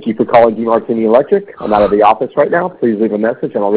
you for calling DeMartini Electric. I'm out of the office right now. Please leave a message and I'll